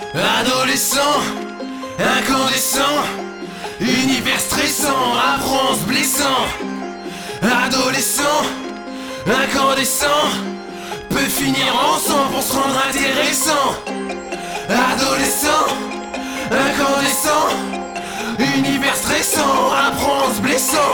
Adolescent, incandescent, univers stressant, apparence blessant. Adolescent, incandescent, peut finir ensemble pour se rendre intéressant. Adolescent, incandescent, univers stressant, apparence blessant.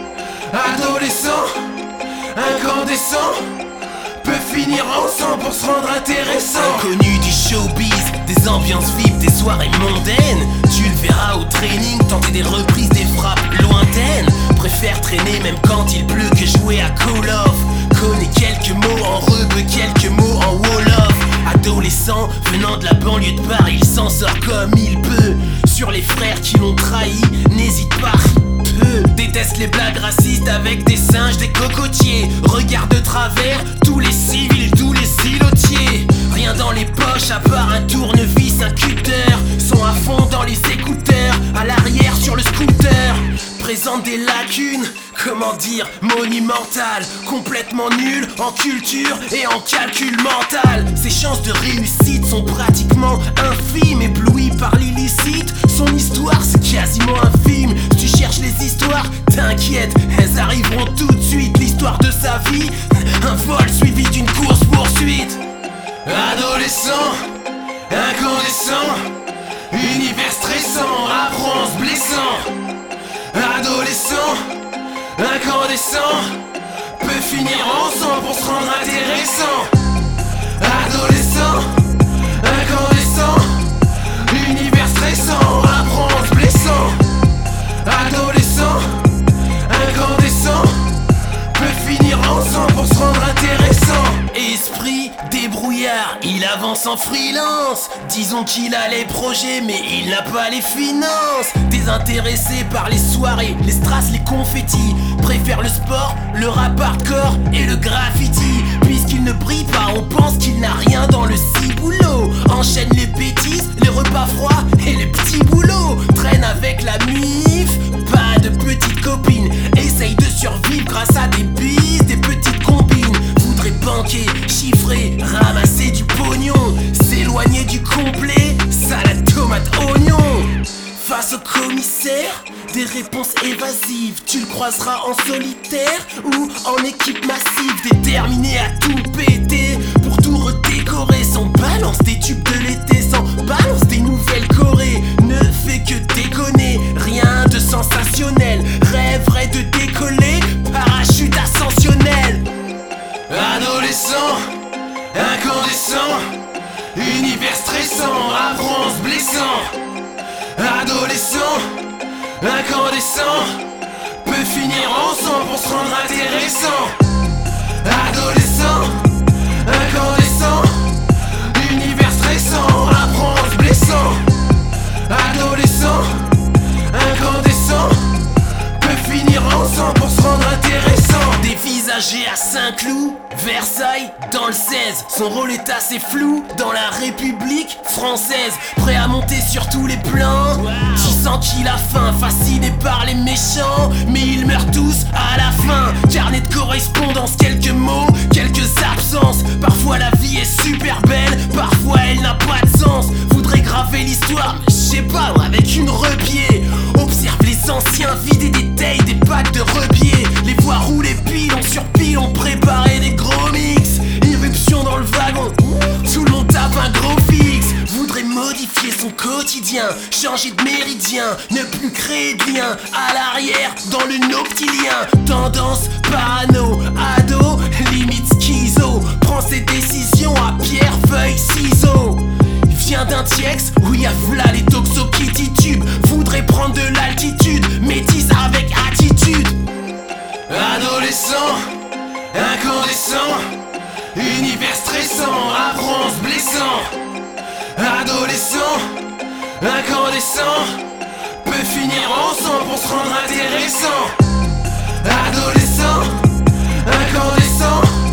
Adolescent, incandescent, peut finir ensemble pour se rendre intéressant. Inconnu du showbiz, des ambiances vives, des soirées mondaines. Tu le verras au training, tenter des reprises, des frappes lointaines. Préfère traîner même quand il pleut que jouer à Call of. Connais quelques mots en rebeu, quelques mots en wolof. Adolescent, venant de la banlieue de Paris, il s'en sort comme il peut. Sur les frères qui l'ont trahi, n'hésite pas, peu. Déteste les blagues racistes avec des singes, des cocotiers. Regarde de travers tous les civils, tous les silotiers. Rien dans les poches à part un tournevis, un cutter. Son à fond dans les écouteurs, à l'arrière sur le scooter. Présente des lacunes, comment dire, monumentales. Complètement nul en culture et en calcul mental. Ses chances de réussite sont pratiquement infimes. Ébloui par l'illicite, son histoire c'est quasiment infime. Si tu cherches les histoires, t'inquiète, elles arriveront tout de suite. L'histoire de sa vie, un vol suivi d'une course poursuite. Adolescent, incandescent, univers stressant, apparence blessant. Adolescent, incandescent, peut finir ensemble pour se rendre intéressant. Adolescent, incandescent, univers stressant, apparence blessant. Adolescent, incandescent, peut finir ensemble pour se rendre intéressant. Esprit débrouillard, il avance en freelance. Disons qu'il a les projets mais il n'a pas les finances. Désintéressé par les soirées, les strass, les confettis. Préfère le sport, le rap hardcore et le graffiti. Puisqu'il ne brille pas, on pense qu'il n'a rien dans le ciboulot. Enchaîne les bêtises, les repas froids et les petits boulots. Traîne avec la mif, pas de petites copines. Essaye de survivre grâce à des bises, des petites combines. Voudrait banquer, chiffrer, ramasser du pognon. S'éloigner du complet, salade, tomate, oignon. Face au commissaire, des réponses évasives. Tu le croiseras en solitaire ou en équipe massive. Déterminé à tout péter pour tout redécorer. Sans balance des tubes de l'été, sans balance des nouvelles Corées. Ne fait que déconner, rien de sensationnel. Rêverait de décoller, parachute ascensionnel. Adolescent, incandescent, univers stressant, apparence blessant. Adolescent, incandescent, peut finir ensemble pour se rendre intéressant. Adolescent, incandescent, univers stressant, apparence blessant. Adolescent, incandescent, peut finir ensemble pour se rendre intéressant. Dévisagé à Saint-Cloud, Versailles dans le 16. Son rôle est assez flou dans la République française. Prêt à monter sur tous les plans. Tu sens qu'il a faim, fasciné par les méchants. Mais ils meurent tous à la fin. Carnet de correspondance, quelques mots, quelques absences. Parfois la vie est super belle, parfois elle n'a pas de sens. Voudrait graver l'histoire, mais je sais pas, avec une repied. Observe les anciens vider des tailles, des packs de rebiers. Les voir rouler pilon sur pilon, préparer des gros mix. Irruption dans le wagon, tout le monde tape un gros fixe. Voudrait modifier son quotidien, changer de méridien, ne plus créer de lien. À l'arrière, dans le noctilien, tendance parano, ado, limite schizo. Prend ses décisions à pierre, feuille, ciseaux. Vient d'un TX où y a v'là les toxos qui titubent. Voudrait prendre de l'altitude, métisse avec attitude. Adolescent, incandescent, univers stressant, apparence blessant. Adolescent, incandescent, peut finir ensemble pour se rendre intéressant. Adolescent, incandescent,